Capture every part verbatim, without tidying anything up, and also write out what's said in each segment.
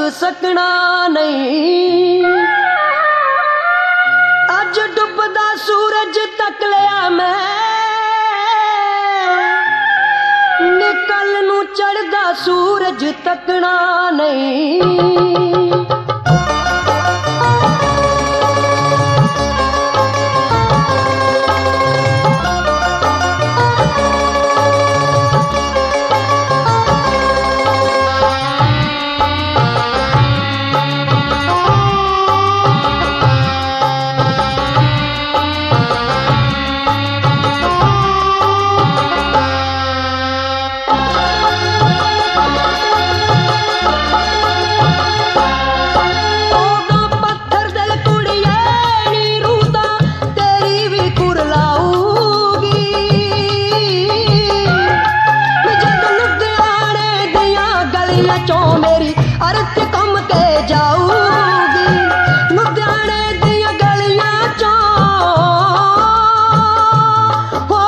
सकना नहीं। अज डुबदा सूरज तक लिया मैं, निकल नू चढ़दा सूरज तकना नहीं। मेरी अर्थ कम के जाऊगी, लुधियाने दिया गलियां चो हो।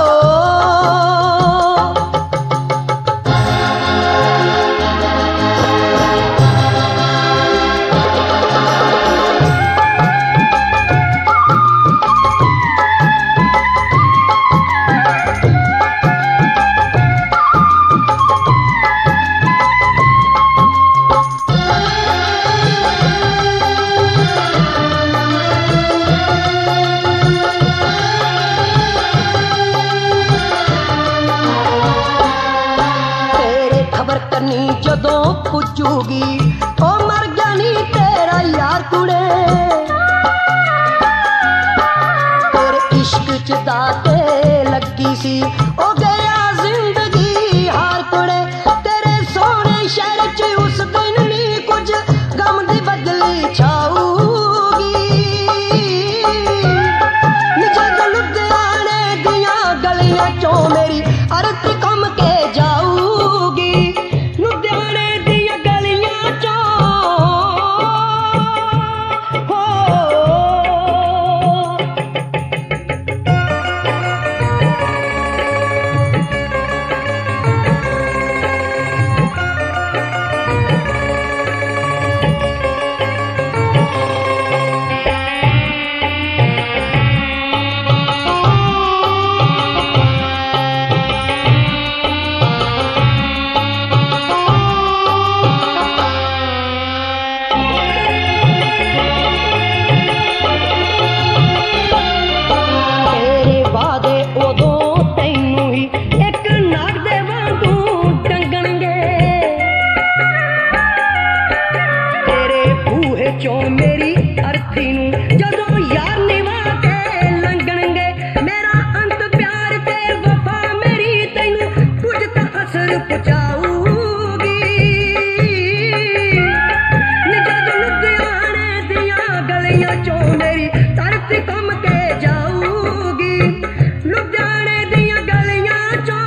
जदों पुजूगी ओ मर गया नी तेरा यार कुड़े, तेरे इश्क च दाते लगी सी ओ गया जिंदगी हार कुड़े। तेरे सोने शहर च उस दिन नी कुछ गम दी बदली छाऊगी, जद लुधियाने दियां गलियां चों मेरी अर्थ कम के जाऊगी, लुधियाने दियां गलियां चों हो। मेरी अर्थी नू जदों यार निभा के लंघणगे, मेरा अंत प्यार ते वफा मेरी तैनू कुछ तां असर पहुंचाऊगी, जद लुधियाने दियां गलियां चों मेरी तरफ कम के जाऊगी, लुधियाने दियां गलियां चों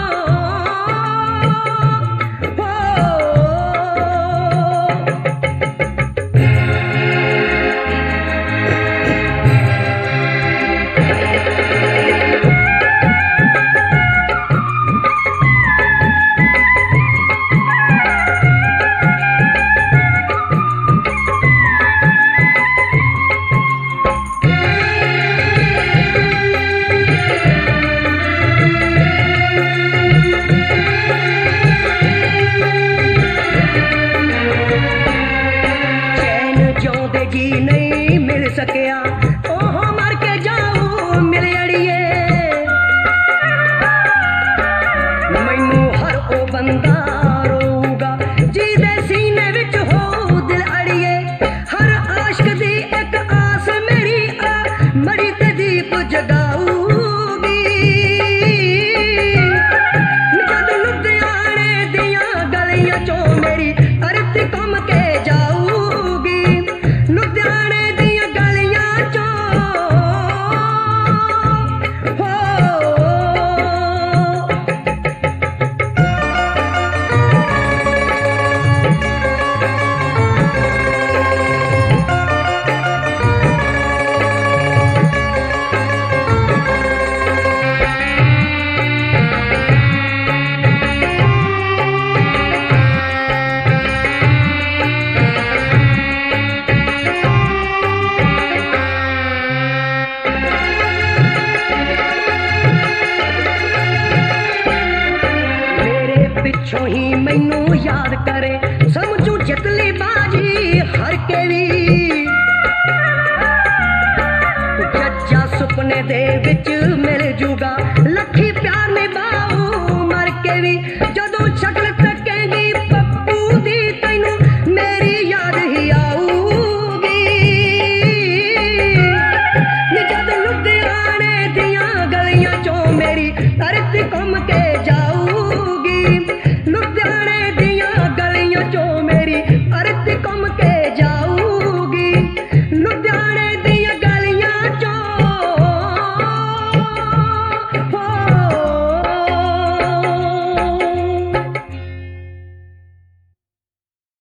हो। नहीं मिल सकिया ओहो मर के जाऊं मिल अड़िए, मैनू हर ओ बंदा रोऊगा जिहदे सीने विच हो दिल अड़िए, हर आशिक दी एक आस मेरी आ मरी ते दीप जगाऊगी, जद लुधियाने दियां गलियां चों मेरी अर्थ कम के जाऊगी, लुधियाने दी हर के भी जज्जा सुपने दे विच